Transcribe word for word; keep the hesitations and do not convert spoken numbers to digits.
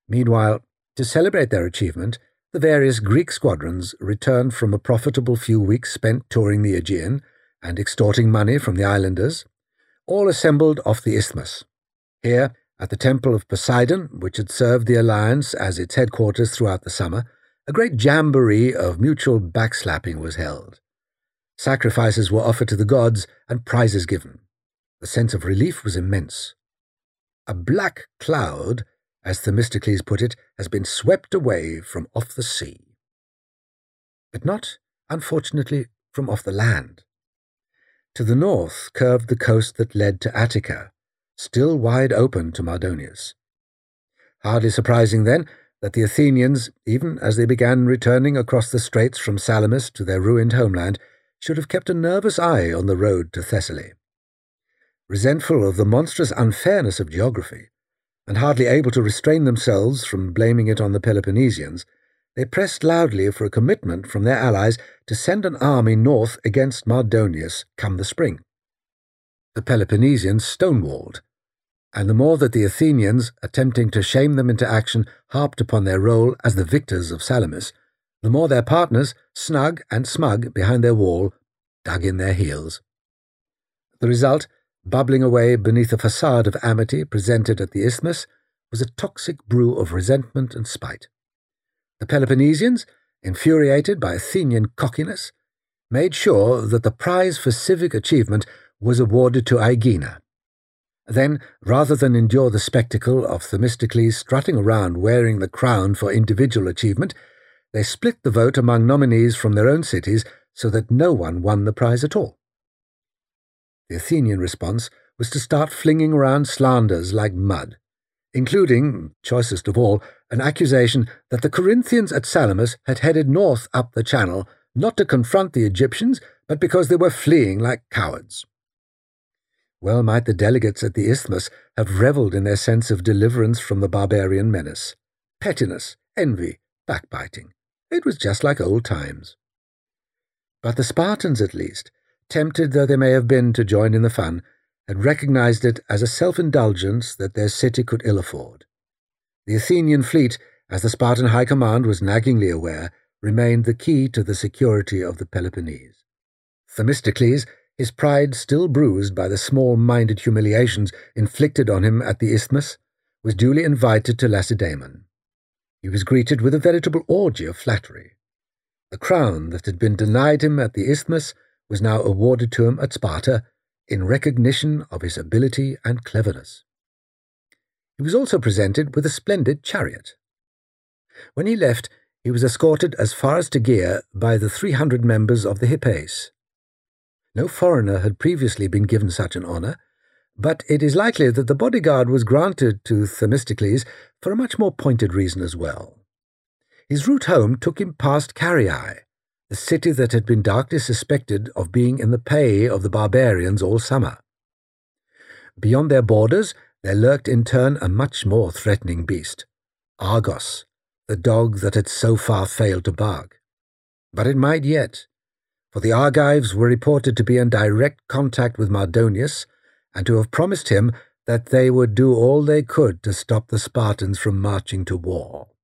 Meanwhile, to celebrate their achievement, the various Greek squadrons returned from a profitable few weeks spent touring the Aegean and extorting money from the islanders, all assembled off the isthmus. Here, at the temple of Poseidon, which had served the alliance as its headquarters throughout the summer, a great jamboree of mutual backslapping was held. Sacrifices were offered to the gods and prizes given. The sense of relief was immense. A black cloud, as Themistocles put it, has been swept away from off the sea. But not, unfortunately, from off the land. To the north curved the coast that led to Attica, still wide open to Mardonius. Hardly surprising, then, that the Athenians, even as they began returning across the straits from Salamis to their ruined homeland, should have kept a nervous eye on the road to Thessaly. Resentful of the monstrous unfairness of geography, and hardly able to restrain themselves from blaming it on the Peloponnesians, they pressed loudly for a commitment from their allies to send an army north against Mardonius come the spring. The Peloponnesians stonewalled, and the more that the Athenians, attempting to shame them into action, harped upon their role as the victors of Salamis, the more their partners, snug and smug behind their wall, dug in their heels. The result, bubbling away beneath a facade of amity presented at the isthmus, was a toxic brew of resentment and spite. The Peloponnesians, infuriated by Athenian cockiness, made sure that the prize for civic achievement was awarded to Aegina. Then, rather than endure the spectacle of Themistocles strutting around wearing the crown for individual achievement, they split the vote among nominees from their own cities so that no one won the prize at all. The Athenian response was to start flinging around slanders like mud, including, choicest of all, an accusation that the Corinthians at Salamis had headed north up the channel, not to confront the Egyptians, but because they were fleeing like cowards. Well might the delegates at the isthmus have revelled in their sense of deliverance from the barbarian menace. Pettiness, envy, backbiting. It was just like old times. But the Spartans, at least, tempted though they may have been to join in the fun, had recognized it as a self-indulgence that their city could ill afford. The Athenian fleet, as the Spartan high command was naggingly aware, remained the key to the security of the Peloponnese. Themistocles, his pride still bruised by the small-minded humiliations inflicted on him at the isthmus, was duly invited to Lacedaemon. He was greeted with a veritable orgy of flattery. The crown that had been denied him at the isthmus was now awarded to him at Sparta in recognition of his ability and cleverness. He was also presented with a splendid chariot. When he left, he was escorted as far as Tegea by the three hundred members of the Hippaeus. No foreigner had previously been given such an honour, but it is likely that the bodyguard was granted to Themistocles for a much more pointed reason as well. His route home took him past Caryae, the city that had been darkly suspected of being in the pay of the barbarians all summer. Beyond their borders there lurked in turn a much more threatening beast, Argos, the dog that had so far failed to bark. But it might yet, for the Argives were reported to be in direct contact with Mardonius, and to have promised him that they would do all they could to stop the Spartans from marching to war.